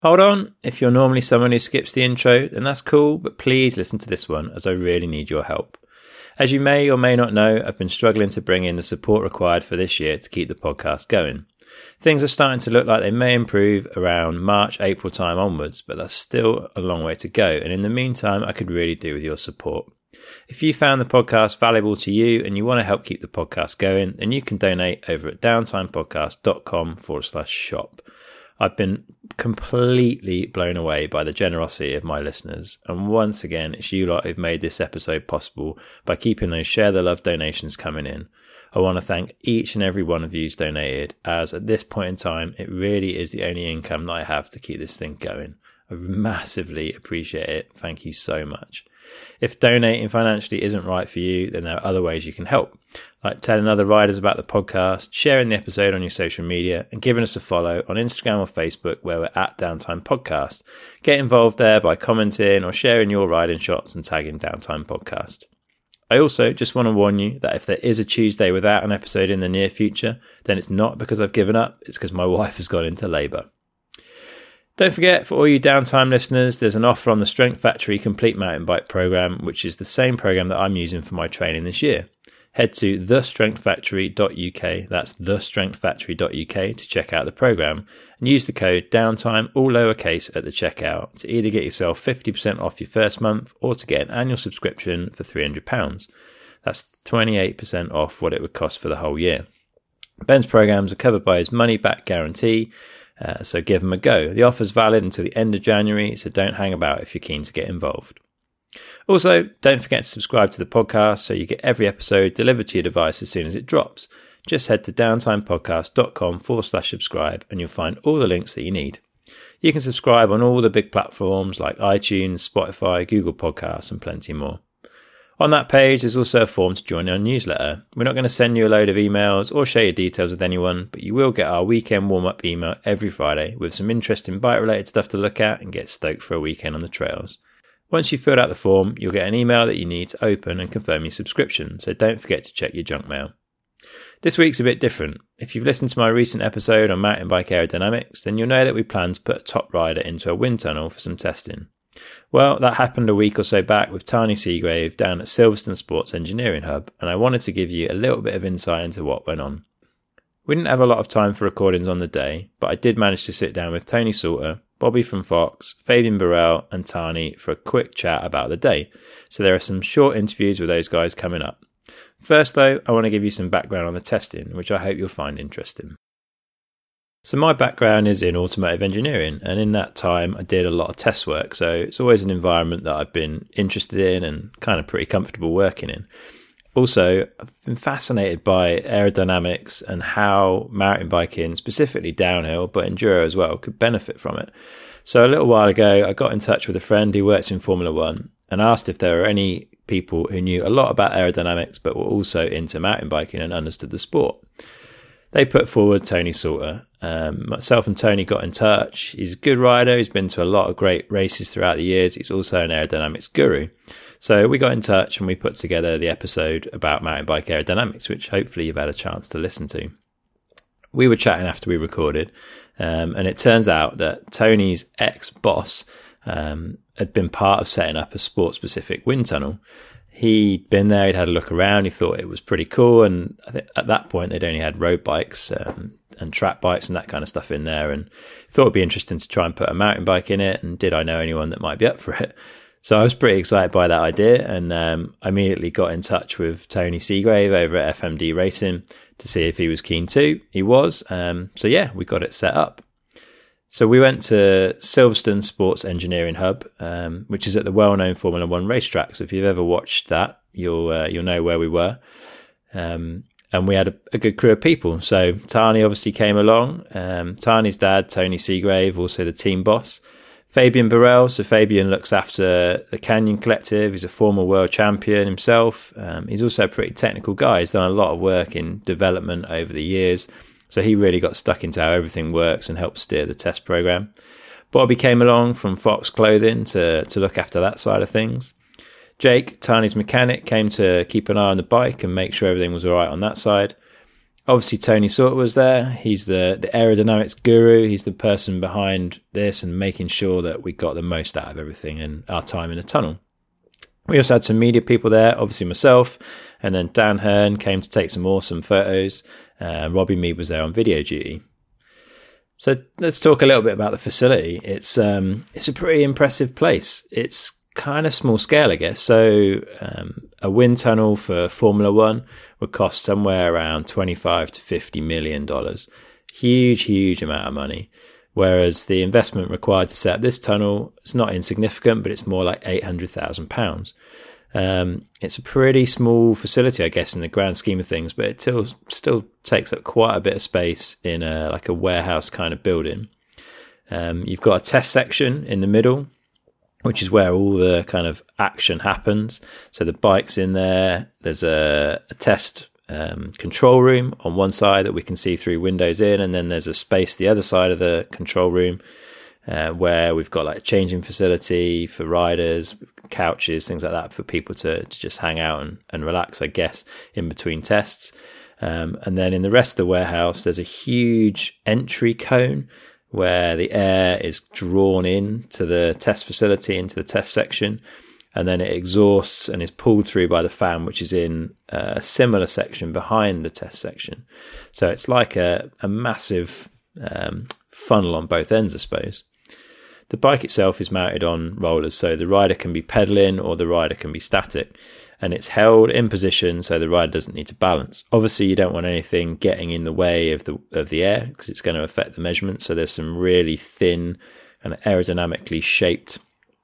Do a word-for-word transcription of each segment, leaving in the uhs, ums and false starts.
Hold on, if you're normally someone who skips the intro, then that's cool, but please listen to this one as I really need your help. As you may or may not know, I've been struggling to bring in the support required for this year to keep the podcast going. Things are starting to look like they may improve around March, April time onwards, but that's still a long way to go, and in the meantime, I could really do with your support. If you found the podcast valuable to you and you want to help keep the podcast going, then you can donate over at downtimepodcast.com forward slash shop. I've been completely blown away by the generosity of my listeners. And once again, it's you lot who've made this episode possible by keeping those Share the Love donations coming in. I want to thank each and every one of you who's donated, as at this point in time, it really is the only income that I have to keep this thing going. I massively appreciate it. Thank you so much. If donating financially isn't right for you, then there are other ways you can help, like telling other riders about the podcast, sharing the episode on your social media, and giving us a follow on Instagram or Facebook where we're at Downtime Podcast. Get involved there by commenting or sharing your riding shots and tagging Downtime Podcast. I also just want to warn you that if there is a Tuesday without an episode in the near future, then it's not because I've given up, it's because my wife has gone into labour. Don't forget, for all you Downtime listeners, there's an offer on the Strength Factory Complete Mountain Bike Programme, which is the same programme that I'm using for my training this year. Head to the strength factory dot u k, that's the strength factory dot u k, to check out the programme, and use the code DOWNTIME, all lowercase, at the checkout to either get yourself fifty percent off your first month or to get an annual subscription for three hundred pounds. That's twenty-eight percent off what it would cost for the whole year. Ben's programmes are covered by his money-back guarantee, Uh, so give them a go. The offer's valid until the end of January, so don't hang about if you're keen to get involved. Also, don't forget to subscribe to the podcast so you get every episode delivered to your device as soon as it drops. Just head to downtimepodcast.com forward slash subscribe and you'll find all the links that you need. You can subscribe on all the big platforms like iTunes, Spotify, Google Podcasts, and plenty more. On that page, there's also a form to join our newsletter. We're not going to send you a load of emails or share your details with anyone, but you will get our weekend warm-up email every Friday with some interesting bike-related stuff to look at and get stoked for a weekend on the trails. Once you've filled out the form, you'll get an email that you need to open and confirm your subscription, so don't forget to check your junk mail. This week's a bit different. If you've listened to my recent episode on mountain bike aerodynamics, then you'll know that we plan to put a top rider into a wind tunnel for some testing. Well, that happened a week or so back with Tani Seagrave down at Silverstone Sports Engineering Hub, and I wanted to give you a little bit of insight into what went on. We didn't have a lot of time for recordings on the day, but I did manage to sit down with Tony Salter, Bobby from Fox, Fabian Burrell and Tani for a quick chat about the day, so there are some short interviews with those guys coming up. First though, I want to give you some background on the testing, which I hope you'll find interesting. So my background is in automotive engineering, and in that time I did a lot of test work, so it's always an environment that I've been interested in and kind of pretty comfortable working in. Also, I've been fascinated by aerodynamics and how mountain biking, specifically downhill, but enduro as well, could benefit from it. So a little while ago, I got in touch with a friend who works in Formula One and asked if there were any people who knew a lot about aerodynamics but were also into mountain biking and understood the sport. They put forward Tony Salter. Um, myself and Tony got in touch. He's a good rider. He's been to a lot of great races throughout the years. He's also an aerodynamics guru. So we got in touch and we put together the episode about mountain bike aerodynamics, which hopefully you've had a chance to listen to. We were chatting after we recorded, um, and it turns out that Tony's ex-boss um, had been part of setting up a sport-specific wind tunnel. He'd been there, he'd had a look around, he thought it was pretty cool, and I think at that point they'd only had road bikes um, and track bikes and that kind of stuff in there, and thought it'd be interesting to try and put a mountain bike in it, and did I know anyone that might be up for it? So I was pretty excited by that idea, and um, I immediately got in touch with Tony Seagrave over at F M D Racing to see if he was keen too. He was, um, so yeah, we got it set up. So we went to Silverstone Sports Engineering Hub, um, which is at the well-known Formula One racetrack. So if you've ever watched that, you'll uh, you'll know where we were. Um, and we had a, a good crew of people. So Tani obviously came along. Um, Tani's dad, Tony Seagrave, also the team boss. Fabian Burrell. So Fabian looks after the Canyon Collective. He's a former world champion himself. Um, he's also a pretty technical guy. He's done a lot of work in development over the years. So he really got stuck into how everything works and helped steer the test program. Bobby came along from Fox Clothing to, to look after that side of things. Jake, Tani's mechanic, came to keep an eye on the bike and make sure everything was all right on that side. Obviously, Tony Sauter was there. He's the, the aerodynamics guru. He's the person behind this and making sure that we got the most out of everything and our time in the tunnel. We also had some media people there, obviously myself, and then Dan Hearn came to take some awesome photos. Uh, Robbie Mead was there on video duty. So let's talk a little bit about the facility. It's um, it's a pretty impressive place. It's kind of small scale, I guess. So um, a wind tunnel for Formula One would cost somewhere around twenty-five to fifty million dollars. Huge, huge amount of money. Whereas the investment required to set up this tunnel is not insignificant, but it's more like eight hundred thousand pounds. Um, it's a pretty small facility, I guess, in the grand scheme of things, but it still still takes up quite a bit of space in a like a warehouse kind of building. Um, you've got a test section in the middle, which is where all the kind of action happens. So the bike's in there. There's a, a test um, control room on one side that we can see through windows in, and then there's a space the other side of the control room uh, where we've got like a changing facility for riders, couches, things like that for people to, to just hang out and, and relax, I guess, in between tests. Um, and then in the rest of the warehouse, there's a huge entry cone where the air is drawn in to the test facility, into the test section, and then it exhausts and is pulled through by the fan, which is in a similar section behind the test section. So it's like a, a massive um, funnel on both ends, I suppose. The bike itself is mounted on rollers, so the rider can be pedaling or the rider can be static, and it's held in position so the rider doesn't need to balance. Obviously, you don't want anything getting in the way of the of the air because it's going to affect the measurement. So there's some really thin and aerodynamically shaped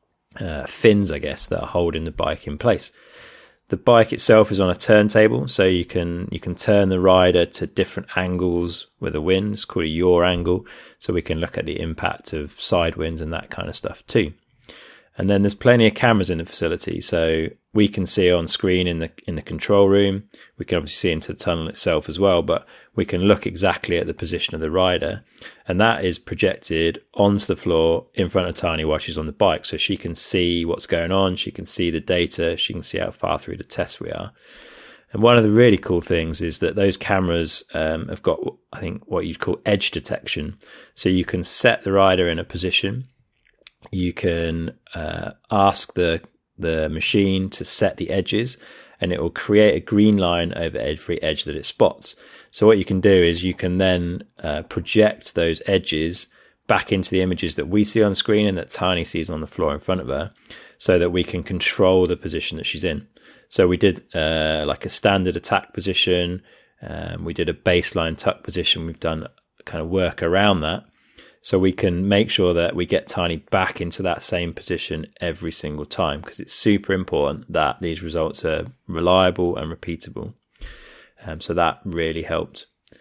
uh, fins, I guess, that are holding the bike in place. The bike itself is on a turntable, so you can you can turn the rider to different angles with the wind. It's called a yaw angle, so we can look at the impact of side winds and that kind of stuff too. And then there's plenty of cameras in the facility, so we can see on screen in the in the control room. We can obviously see into the tunnel itself as well, but we can look exactly at the position of the rider, and that is projected onto the floor in front of Tani while she's on the bike, so she can see what's going on, she can see the data, she can see how far through the test we are. And one of the really cool things is that those cameras um, have got, I think, what you'd call edge detection. So you can set the rider in a position. You can uh, ask the the machine to set the edges, and it will create a green line over every edge that it spots. So what you can do is you can then uh, project those edges back into the images that we see on screen and that Tani sees on the floor in front of her, so that we can control the position that she's in. So we did uh, like a standard attack position. Um, we did a baseline tuck position. We've done kind of work around that, so we can make sure that we get Tani back into that same position every single time, because it's super important that these results are reliable and repeatable. Um, so that really helped.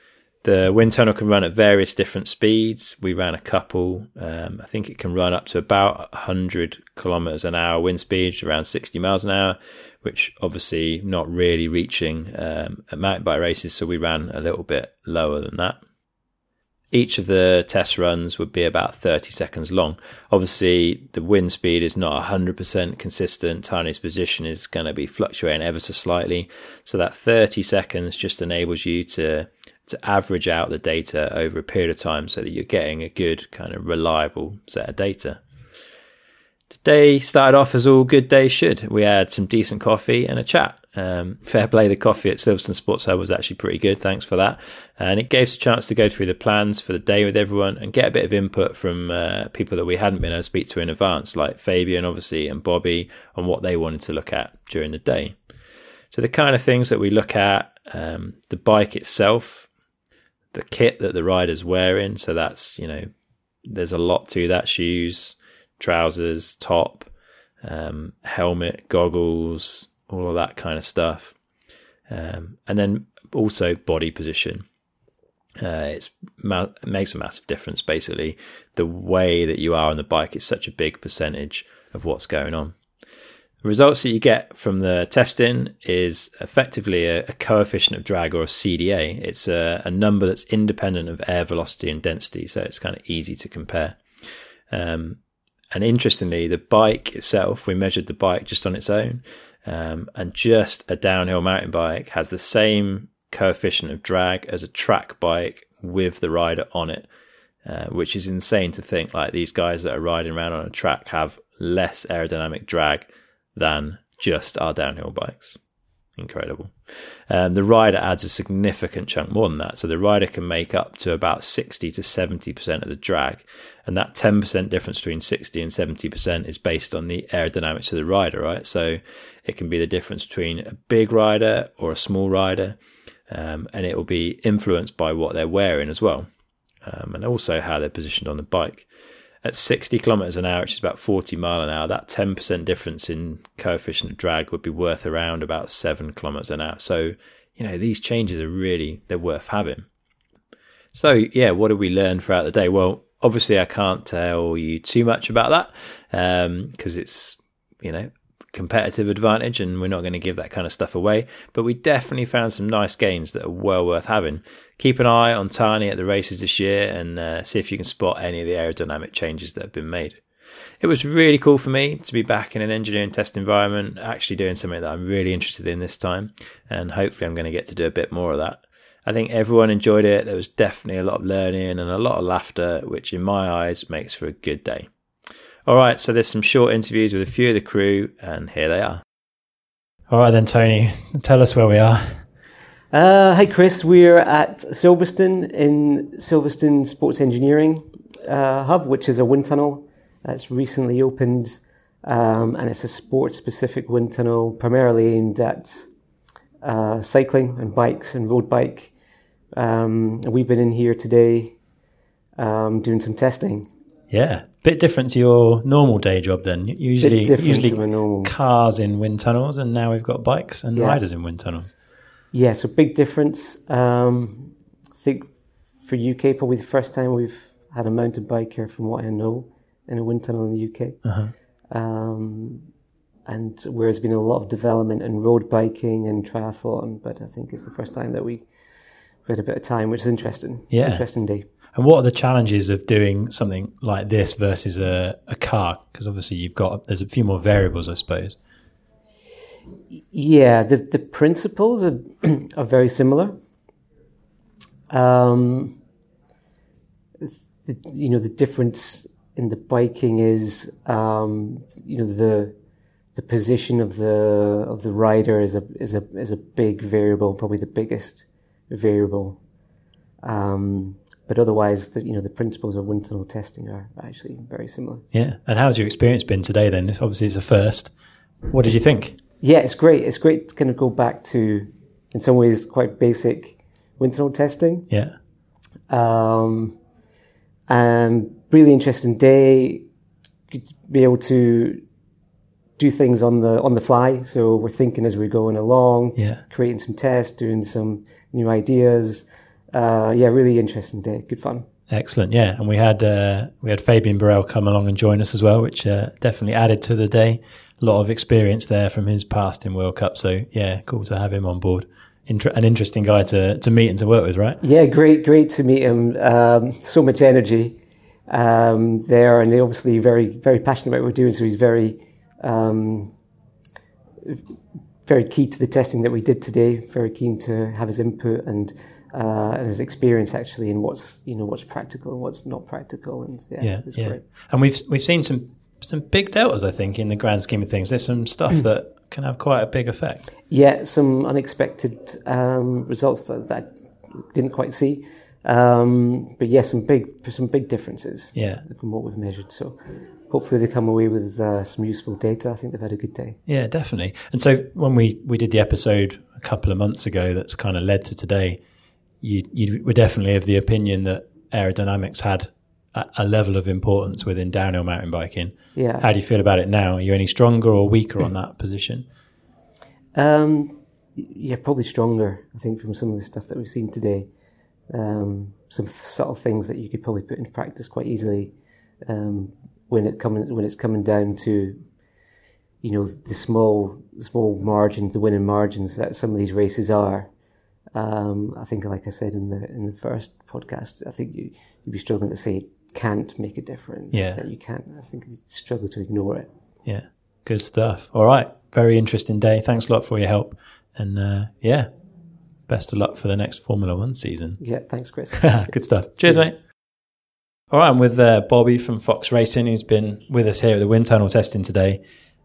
The wind tunnel can run at various different speeds. We ran a couple. Um, I think it can run up to about one hundred kilometers an hour wind speed, around sixty miles an hour, which obviously not really reaching um, at mountain bike races. So we ran a little bit lower than that. Each of the test runs would be about thirty seconds long. Obviously, the wind speed is not one hundred percent consistent. Tani's position is going to be fluctuating ever so slightly. So that thirty seconds just enables you to, to average out the data over a period of time so that you're getting a good kind of reliable set of data. Today started off as all good days should. We had some decent coffee and a chat. Um, fair play, the coffee at Silverstone Sports Hub was actually pretty good. Thanks for that. And it gave us a chance to go through the plans for the day with everyone and get a bit of input from uh, people that we hadn't been able to speak to in advance, like Fabian, obviously, and Bobby, on what they wanted to look at during the day. So the kind of things that we look at, um, the bike itself, the kit that the rider's wearing. So that's, you know, there's a lot to that: shoes, trousers, top, um, helmet, goggles, all of that kind of stuff. Um, and then also body position. Uh, it's ma- it makes a massive difference, basically. The way that you are on the bike is such a big percentage of what's going on. The results that you get from the testing is effectively a, a coefficient of drag, or a C D A. It's a, a number that's independent of air velocity and density, so it's kind of easy to compare. Um, and interestingly, the bike itself, we measured the bike just on its own, Um, and just a downhill mountain bike has the same coefficient of drag as a track bike with the rider on it, uh, which is insane to think. Like, these guys that are riding around on a track have less aerodynamic drag than just our downhill bikes. Incredible. Um, the rider adds a significant chunk more than that. So the rider can make up to about sixty to seventy percent of the drag. And that ten percent difference between sixty and seventy percent is based on the aerodynamics of the rider, right? So it can be the difference between a big rider or a small rider. Um, and it will be influenced by what they're wearing as well. Um, and also how they're positioned on the bike. At sixty kilometers an hour, which is about forty mile an hour, that ten percent difference in coefficient of drag would be worth around about seven kilometers an hour. So, you know, these changes are really, they're worth having. So, yeah, what did we learn throughout the day? Well, obviously I can't tell you too much about that because um, it's, you know, competitive advantage and we're not going to give that kind of stuff away, but we definitely found some nice gains that are well worth having. Keep an eye on Tani at the races this year and uh, see if you can spot any of the aerodynamic changes that have been made. It was really cool for me to be back in an engineering test environment, actually doing something that I'm really interested in this time, and hopefully I'm going to get to do a bit more of that. I think everyone enjoyed it. There was definitely a lot of learning and a lot of laughter, which in my eyes makes for a good day. All right, so there's some short interviews with a few of the crew, and here they are. All right then, Tony, tell us where we are. Uh, hi, Chris. We're at Silverstone in Silverstone Sports Engineering uh, Hub, which is a wind tunnel that's recently opened, um, and it's a sports-specific wind tunnel primarily aimed at uh, cycling and bikes and road bike. Um, we've been in here today um, doing some testing. Yeah. Bit different to your normal day job then. Usually, usually normal. Cars in wind tunnels, and now we've got bikes and yeah. riders in wind tunnels. Yeah, so big difference. Um, I think for U K, probably the first time we've had a mountain biker, from what I know, in a wind tunnel in the U K. Uh-huh. Um, and where there's been a lot of development in road biking and triathlon, but I think it's the first time that we had a bit of time, which is interesting. Yeah. Interesting day. And what are the challenges of doing something like this versus a, a car? Because obviously you've got, there's a few more variables, I suppose. Yeah, the the principles are are very similar. Um, the, you know, the difference in the biking is, um, you know, the the position of the of the rider is a is a is a big variable, probably the biggest variable. Um, But otherwise, the, you know, the principles of wind tunnel testing are actually very similar. Yeah. And how's your experience been today then? This obviously is a first. What did you think? Yeah, it's great. It's great to kind of go back to, in some ways, quite basic wind tunnel testing. Yeah. Um, and really interesting day. Be able to do things on the on the fly. So we're thinking as we're going along, yeah. creating some tests, doing some new ideas. Uh, yeah, really interesting day. Good fun. Excellent. Yeah, and we had uh, we had Fabian Burrell come along and join us as well, which uh, definitely added to the day. A lot of experience there from his past in World Cup. So yeah, cool to have him on board. Inter- an interesting guy to to meet and to work with, right? Yeah, great, great to meet him. Um, so much energy um, there, and they're obviously very, very passionate about what we're doing. So he's very, um, very key to the testing that we did today. Very keen to have his input and. Uh, and his experience actually in what's you know what's practical and what's not practical, and yeah, yeah, it's yeah. great. And we've we've seen some some big deltas, I think, in the grand scheme of things. There's some stuff that can have quite a big effect. Yeah, some unexpected um, results that, that I didn't quite see, um, but yeah, some big some big differences. Yeah. From what we've measured. So hopefully they come away with uh, some useful data. I think they've had a good day. Yeah, definitely. And so when we we did the episode a couple of months ago, that's kind of led to today. You, you were definitely of the opinion that aerodynamics had a, a level of importance within downhill mountain biking. Yeah. How do you feel about it now? Are you any stronger or weaker on that position? Um, yeah, probably stronger, I think, from some of the stuff that we've seen today. Um, some subtle things that you could probably put into practice quite easily um, when it comes when it's coming down to, you know, the small small margins, the winning margins that some of these races are. Um, I think, like I said in the in the first podcast, I think you, you'd be struggling to say it can't make a difference. Yeah. That you can't. I think you struggle to ignore it. Yeah. Good stuff. All right. Very interesting day. Thanks a lot for your help. And uh, yeah, best of luck for the next Formula One season. Yeah, thanks, Chris. Good stuff. Cheers, Cheers, mate. All right, I'm with uh, Bobby from Fox Racing, who's been with us here at the wind tunnel testing today.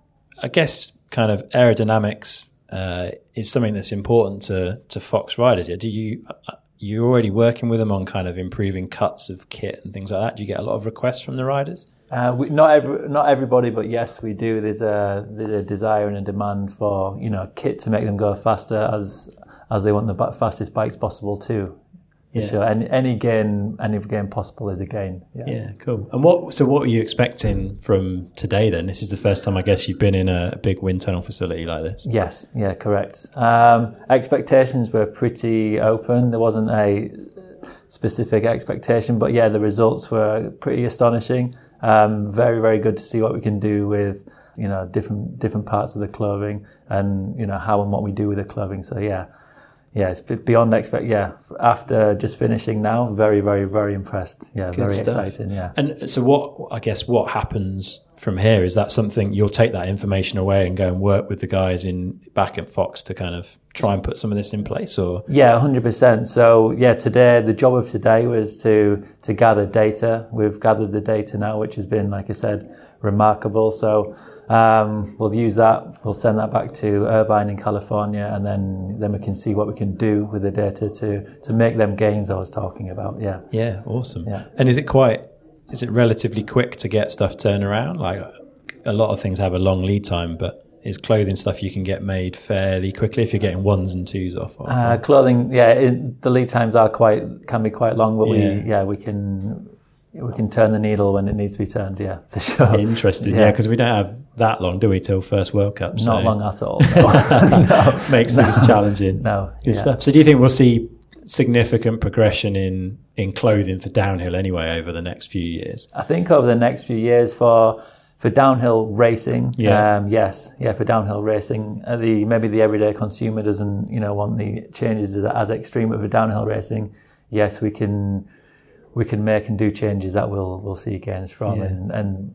I guess kind of aerodynamics uh, is something that's important to, to Fox riders. Do you, you're already working with them on kind of improving cuts of kit and things like that? Do you get a lot of requests from the riders? Uh, we, not every, not everybody, but yes, we do. There's a, there's a desire and a demand for, you know, kit to make them go faster as as they want the fastest bikes possible too. Yeah. Sure. Any, any gain, any gain possible is a gain. Yes. Yeah, cool. And what? So, what are you expecting from today? Then, this is the first time I guess you've been in a, a big wind tunnel facility like this. Yes. Yeah. Correct. Um, expectations were pretty open. There wasn't a specific expectation, but yeah, the results were pretty astonishing. Um, very, very good to see what we can do with, you know, different different parts of the clothing, and you know how and what we do with the clothing. So yeah. Yeah, it's beyond expect. Yeah, after just finishing now, very, very, very impressed. Yeah, Good very stuff. exciting. Yeah. And so, what I guess what happens from here is that something you'll take that information away and go and work with the guys in back at Fox to kind of try and put some of this in place, or yeah, one hundred percent. So yeah, today the job of today was to to gather data. We've gathered the data now, which has been, like I said, remarkable. So. Um, we'll use that. We'll send that back to Irvine in California, and then then we can see what we can do with the data to to make them gains I was talking about. Yeah. Yeah. Awesome. Yeah. And is it quite? Is it relatively quick to get stuff turned around? Like a lot of things have a long lead time, but is clothing stuff you can get made fairly quickly if you're getting ones and twos off? off uh, clothing, yeah. It, the lead times are quite can be quite long, but yeah. we yeah we can. We can turn the needle when it needs to be turned, yeah, for sure. Interesting, yeah, because yeah, we don't have that long, do we, till first World Cup? So. Not long at all. No. no. Makes things no. challenging. No, Good yeah. stuff. So do you think we'll see significant progression in, in clothing for downhill anyway over the next few years? I think over the next few years for for downhill racing, yeah. um, yes, yeah, for downhill racing, uh, the maybe the everyday consumer doesn't, you know, want the changes as extreme, but for downhill racing, yes, we can... we can make and do changes that we'll we'll see gains from, yeah. and and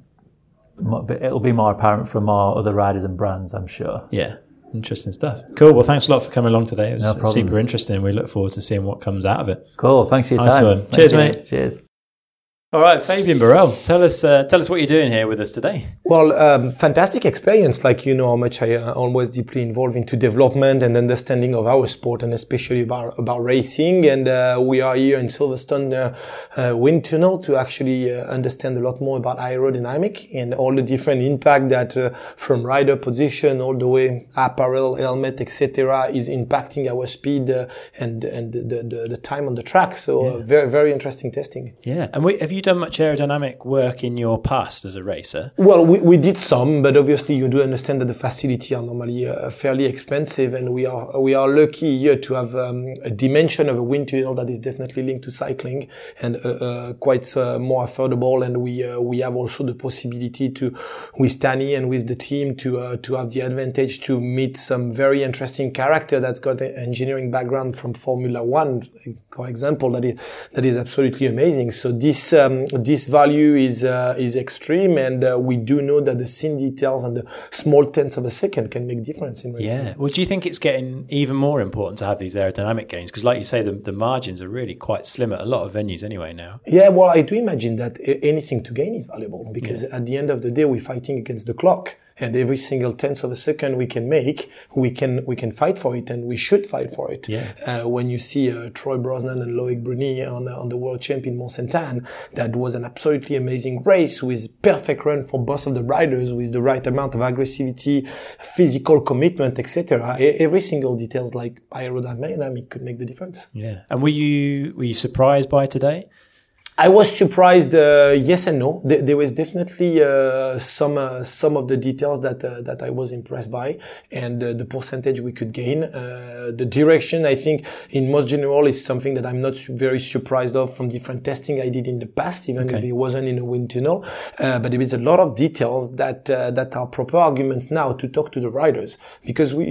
it'll be more apparent from more other riders and brands, I'm sure. Yeah, interesting stuff. Cool. Well, thanks a lot for coming along today. It was no super interesting. We look forward to seeing what comes out of it. Cool. Thanks for your nice time. One. Cheers, you. mate. Cheers. All right, Fabian Burrell, tell us uh, tell us what you're doing here with us today. Well, um, fantastic experience. Like, you know how much I uh, always deeply involved into development and understanding of our sport, and especially about about racing. And uh, we are here in Silverstone uh, uh, Wind Tunnel to actually uh, understand a lot more about aerodynamic and all the different impact that uh, from rider position all the way apparel, helmet, et cetera is impacting our speed uh, and and the, the the time on the track. So yeah. uh, very very interesting testing. Yeah, and we, have you done much aerodynamic work in your past as a racer? Well, we, we did some, but obviously you do understand that the facility are normally uh, fairly expensive, and we are we are lucky here to have um, a dimension of a wind tunnel that is definitely linked to cycling and uh, uh, quite uh, more affordable. And we uh, we have also the possibility to, with Danny and with the team, to uh, to have the advantage to meet some very interesting character that's got an engineering background from Formula One, for example, that is that is absolutely amazing. So this. Um, This value is uh, is extreme, and uh, we do know that the thin details and the small tenths of a second can make difference in racing. Yeah. Well, do you think it's getting even more important to have these aerodynamic gains? Because, like you say, the, the margins are really quite slim at a lot of venues anyway now. Yeah. Well, I do imagine that anything to gain is valuable, because yeah. at the end of the day, we're fighting against the clock. And every single tenth of a second we can make, we can we can fight for it, and we should fight for it. Yeah. Uh, when you see uh, Troy Brosnan and Loic Bruni on uh, on the World Champ in Mont-Sainte-Anne, that was an absolutely amazing race with perfect run for both of the riders, with the right amount of aggressivity, physical commitment, et cetera. Every single details like aerodynamic could make the difference. Yeah. And were you were you surprised by today? I was surprised, uh, yes and no. There, there was definitely uh, some uh, some of the details that uh, that I was impressed by, and uh, the percentage we could gain. Uh, the direction, I think, in most general, is something that I'm not very surprised of from different testing I did in the past, even okay. if it wasn't in a wind tunnel. Uh, but there is a lot of details that uh, that are proper arguments now to talk to the riders, because we.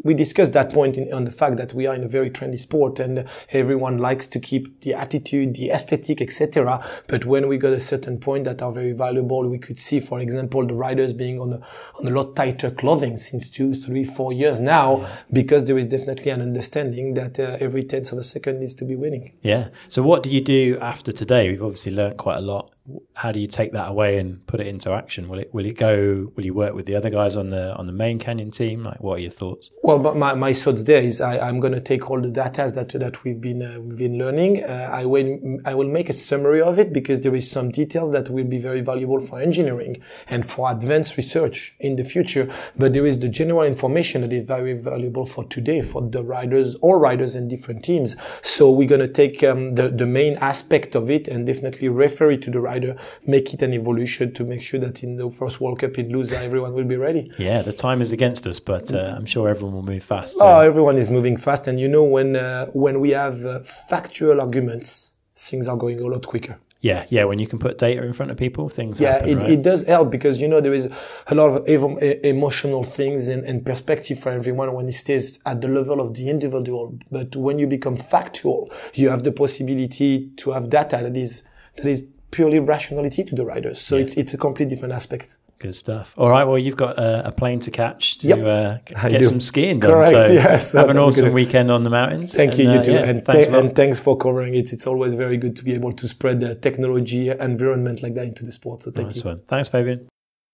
we discussed that point in, on the fact that we are in a very trendy sport and everyone likes to keep the attitude, the aesthetic, et cetera. But when we got a certain point that are very valuable, we could see, for example, the riders being on a, on a lot tighter clothing since two, three, four years now, yeah. because there is definitely an understanding that uh, every tenth of a second needs to be winning. Yeah. So what do you do after today? We've obviously learned quite a lot. How do you take that away and put it into action? Will it will it go? Will you work with the other guys on the on the main Canyon team? Like, what are your thoughts? Well, but my, my thoughts there is I, I'm going to take all the data that that we've been uh, we've been learning. Uh, I will I will make a summary of it because there is some details that will be very valuable for engineering and for advanced research in the future. But there is the general information that is very valuable for today for the riders, all riders in different teams. So we're going to take um, the the main aspect of it and definitely refer it to the rider, make it an evolution to make sure that in the first World Cup in Lusa everyone will be ready. Yeah, the time is against us, but uh, I'm sure everyone will move fast. Oh, everyone is moving fast, and you know when uh, when we have uh, factual arguments, things are going a lot quicker. Yeah, yeah. When you can put data in front of people, things yeah, happen, it, right? it does help because you know there is a lot of ev- emotional things and, and perspective for everyone when it stays at the level of the individual. But when you become factual, you have the possibility to have data that is that is purely rationality to the riders. So yeah. it's it's a completely different aspect. Good stuff. All right, well, you've got a, a plane to catch to yep, uh, get some skiing done. Correct, so yes. Have an awesome gonna... weekend on the mountains. Thank and, you, you uh, too. Yeah, and, thanks th- and thanks for covering it. It's always very good to be able to spread the technology environment like that into the sport. So thank nice you. One. Thanks, Fabian.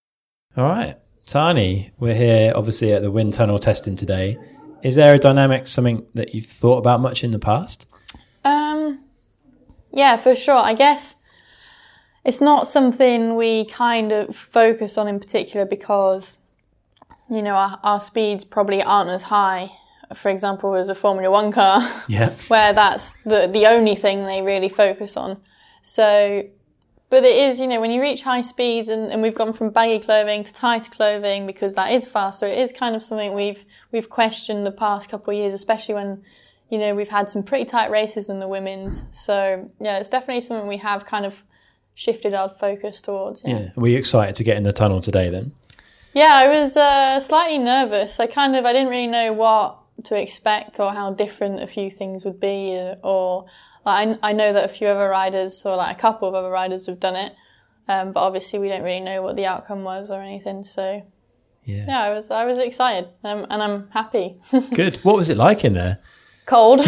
All right. Tani, we're here obviously at the wind tunnel testing today. Is aerodynamics something that you've thought about much in the past? Um, yeah, for sure. I guess it's not something we kind of focus on in particular because, you know, our, our speeds probably aren't as high, for example, as a Formula One car, yeah. where that's the, the only thing they really focus on. So, but it is, you know, when you reach high speeds and, and we've gone from baggy clothing to tighter clothing because that is faster, it is kind of something we've, we've questioned the past couple of years, especially when, you know, we've had some pretty tight races in the women's. So, yeah, it's definitely something we have kind of shifted our focus towards. Yeah. yeah. Were you excited to get in the tunnel today then? Yeah, I was uh, slightly nervous. I kind of, I didn't really know what to expect or how different a few things would be. Or like, I, I know that a few other riders or like a couple of other riders have done it. Um, but obviously we don't really know what the outcome was or anything. So yeah, yeah I was I was excited um, and I'm happy. Good. What was it like in there? Cold.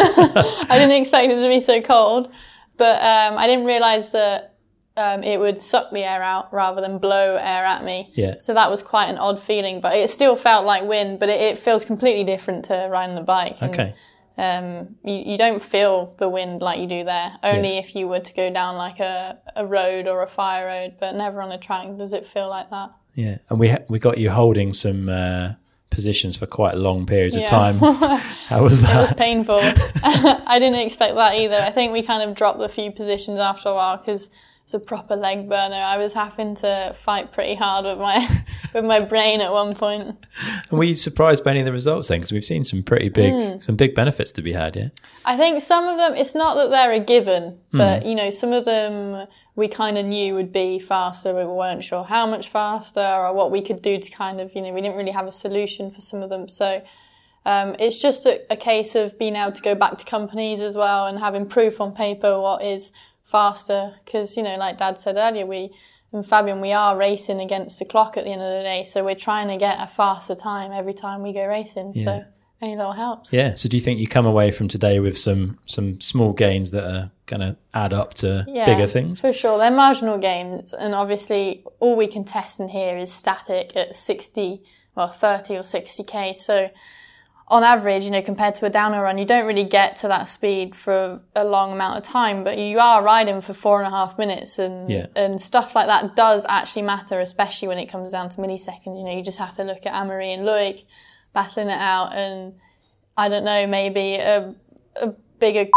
I didn't expect it to be so cold. But um, I didn't realise that Um, it would suck the air out rather than blow air at me. Yeah. So that was quite an odd feeling, but it still felt like wind, but it, it feels completely different to riding the bike. And, okay. Um, you, you don't feel the wind like you do there, only yeah. if you were to go down like a, a road or a fire road, but never on a track does it feel like that. Yeah. And we ha- we got you holding some uh, positions for quite long periods yeah. of time. How was that? It was painful. I didn't expect that either. I think we kind of dropped a few positions after a while because it's a proper leg burner. I was having to fight pretty hard with my with my brain at one point. And were you surprised by any of the results then? Because we've seen some pretty big, mm. some big benefits to be had, yeah? I think some of them, it's not that they're a given, but, mm. you know, some of them we kind of knew would be faster, but we weren't sure how much faster or what we could do to kind of, you know, we didn't really have a solution for some of them. So um, it's just a, a case of being able to go back to companies as well and having proof on paper what is faster, because, you know, like Dad said earlier, we and Fabian, we are racing against the clock at the end of the day, so we're trying to get a faster time every time we go racing. Yeah. So any little helps. Yeah. So do you think you come away from today with some some small gains that are going to add up to yeah, bigger things? For sure, they're marginal gains, and obviously all we can test in here is static at sixty, well thirty or sixty k. So on average, you know, compared to a downhill run, you don't really get to that speed for a long amount of time, but you are riding for four and a half minutes and, yeah. and stuff like that does actually matter, especially when it comes down to milliseconds. You know, you just have to look at Amaury and Loic battling it out, and I don't know, maybe a, a bigger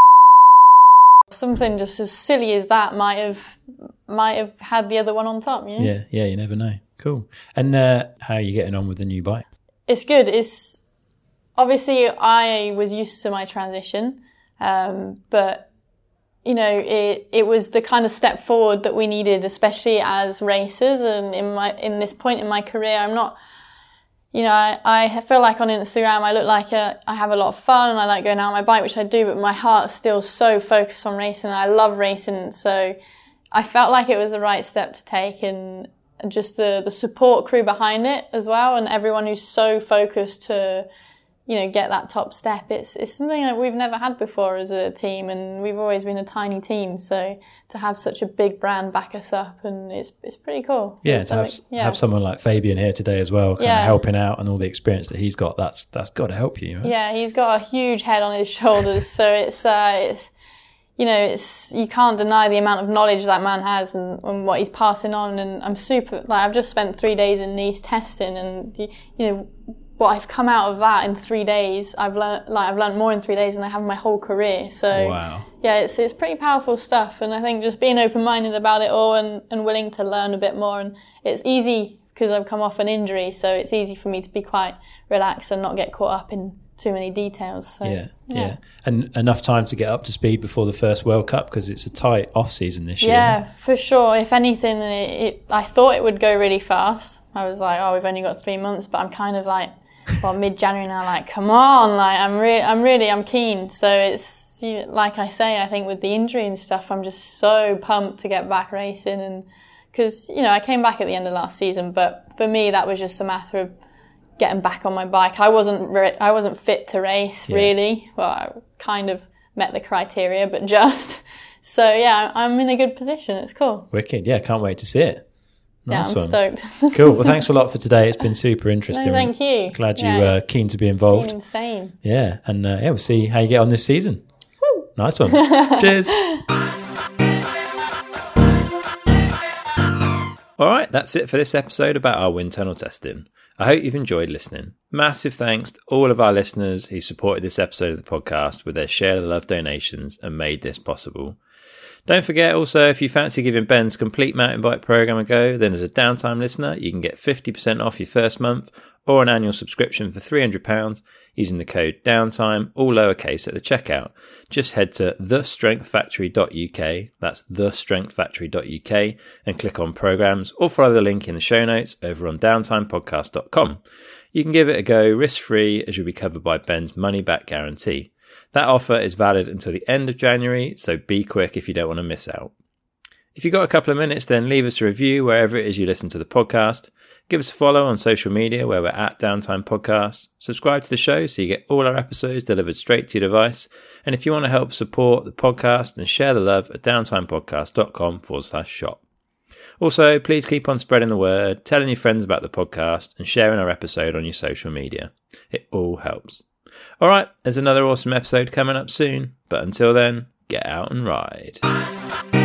something just as silly as that might have, might have had the other one on top, you know? Yeah, yeah, you never know. Cool. And uh, how are you getting on with the new bike? It's good. It's, Obviously, I was used to my transition, um, but, you know, it it was the kind of step forward that we needed, especially as racers. And in my in this point in my career, I'm not, you know, I, I feel like on Instagram I look like a, I have a lot of fun and I like going out on my bike, which I do, but my heart's still so focused on racing. I love racing, so I felt like it was the right step to take, and just the, the support crew behind it as well, and everyone who's so focused to, you know, get that top step. It's it's something that we've never had before as a team, and we've always been a tiny team. So to have such a big brand back us up, and it's it's pretty cool. Yeah, to have, yeah. have someone like Fabian here today as well, kind yeah. of helping out, and all the experience that he's got. That's that's got to help you. Right? Yeah, he's got a huge head on his shoulders, so it's uh, it's. You know, it's you can't deny the amount of knowledge that man has and, and what he's passing on. And I'm super, like, I've just spent three days in Nice testing, and you know what I've come out of that in three days. I've learned, like, I've learned more in three days than I have in my whole career. So wow. yeah, it's it's pretty powerful stuff. And I think just being open-minded about it all and, and willing to learn a bit more. And it's easy because I've come off an injury, so it's easy for me to be quite relaxed and not get caught up in too many details. So, yeah, yeah, yeah. And enough time to get up to speed before the first World Cup, because it's a tight off season this year. Yeah, for sure. If anything, it, it, I thought it would go really fast. I was like, oh, we've only got three months, but I'm kind of like, well, mid-January now, like, come on, like, I'm really, I'm really, I'm keen. So it's, like I say, I think with the injury and stuff, I'm just so pumped to get back racing. And because, you know, I came back at the end of last season, but for me, that was just a matter of getting back on my bike. I wasn't re- I wasn't fit to race, yeah. really. Well, I kind of met the criteria, but just. So, yeah, I'm in a good position. It's cool. Wicked. Yeah, can't wait to see it. Nice yeah, I'm one. stoked. Cool. Well, thanks a lot for today. It's been super interesting. No, thank you. Glad you yeah, were uh, keen to be involved. It's been insane. Yeah, and uh, yeah, we'll see how you get on this season. Woo. Nice one. Cheers. All right, that's it for this episode about our wind tunnel testing. I hope you've enjoyed listening. Massive thanks to all of our listeners who supported this episode of the podcast with their share of the love donations and made this possible. Don't forget also, if you fancy giving Ben's complete mountain bike program a go, then as a Downtime listener, you can get fifty percent off your first month or an annual subscription for three hundred pounds using the code DOWNTIME, all lowercase, at the checkout. Just head to the strength factory dot U K, that's the strength factory dot U K, and click on programs, or follow the link in the show notes over on downtime podcast dot com. You can give it a go risk-free, as you'll be covered by Ben's money-back guarantee. That offer is valid until the end of January, so be quick if you don't want to miss out. If you've got a couple of minutes, then leave us a review wherever it is you listen to the podcast. Give us a follow on social media where we're at Downtime Podcasts. Subscribe to the show so you get all our episodes delivered straight to your device. And if you want to help support the podcast, then share the love at downtimepodcast.com forward slash shop. Also, please keep on spreading the word, telling your friends about the podcast, and sharing our episode on your social media. It all helps. All right, there's another awesome episode coming up soon. But until then, get out and ride.